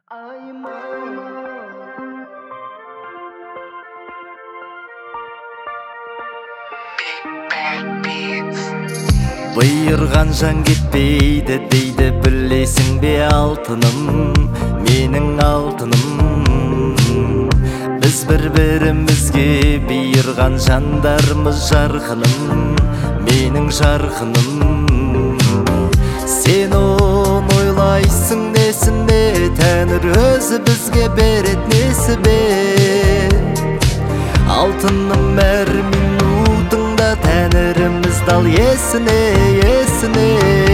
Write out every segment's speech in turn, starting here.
Бұйырған жан кетпейді дейді, білесің бе алтыным, менің алтыным. Біз бір-бірімізге бұйырған жандармыз, жарқыным, менің жарқыным. Сен оны ойлайсың несіне, Тәңір өзі бізге берет несібе. Алтыным әр минутыңда Тәңіріміз дал есіне, есіне.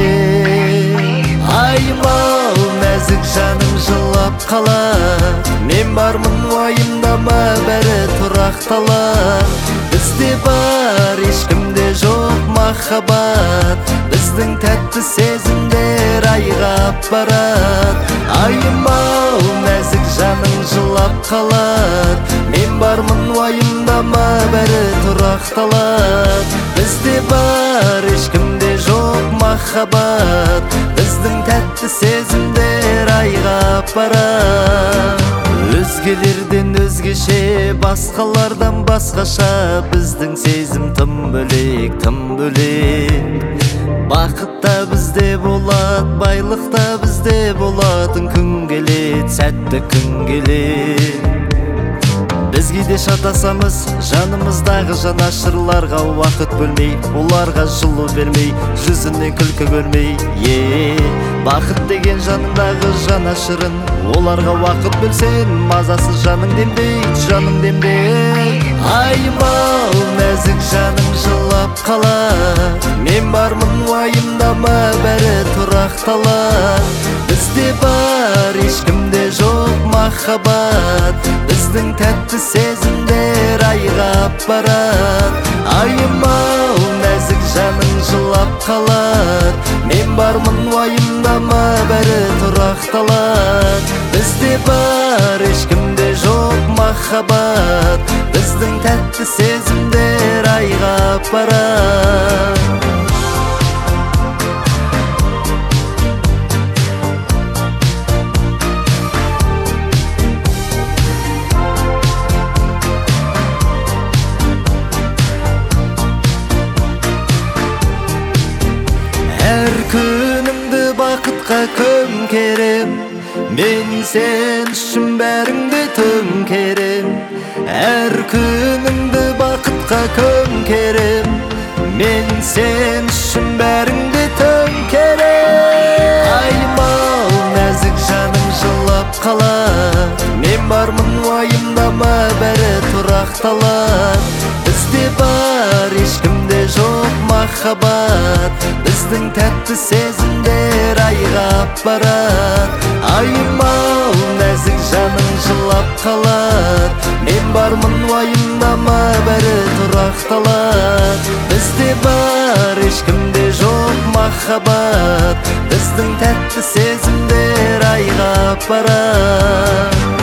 Айым-ау, нәзік жаным жылап қалар, мен бармын уайымдама, бәрі тұрақталар. Бізде бар, ешкімде жоқ махаббат, біздің тәтті сезімдер айғап барад. Айым-ау, нәзік жаның жылап қалар, мен бармын уайымдама, бәрі тұрақталар. Бізде бар, ешкімде жоқ махаббат, біздің тәтті сезімдер айғап барад. Өзгелерден өзгеше, басқалардан басқаша, біздің сезім тым бөлек, тым бөлек. Бақыт та бізде болады, байлық та бізде болады. Күн келет, сәтті күн келет. Біз кейде шатасамыз, жанымыздағы жанашырларға уақыт бөлмей, оларға жылу бермей, жүзінен күлкі көрмей. Бақыт деген жаныңдағы жанашырын, оларға уақыт бөлсең, мазасыз жаның демдейді, жаның демдейді. Айым-ау, нәзік жаным жылап қалар, мен бармын уайымдама, бәрі тұрақталар. Бізде бар, ешкімде жоқ махаббат, біздің тәтті сезімдер айғап барад. Айым-ау, нәзік жаның жылап қалар, мен бармын уайымдама, бәрі тұрақталар. Бізде бар, ешкімде жоқ махаббат, біздің тәтті сезімдер айғап барад. Әр күнімді бақытқа көмкерем, мен сен үшін бәріңді төңкерем. Әр күнімді бақытқа көмкерем, мен сен үшін бәріңді төңкерем. Айым-ау, нәзік жаным жылап қалар, мен бармын уайымдама, бәрі тұрақталар. Бізде бар, ешкімде жоқ махаббат, біздің тәтті сезімдер айғап барад. Айым-ау, нәзік жаның жылап қалар, мен бармын уайымдама, бәрі тұрақталар. Бізде бар, ешкімде жоқ махаббат, біздің тәтті сезімдер айғап барад.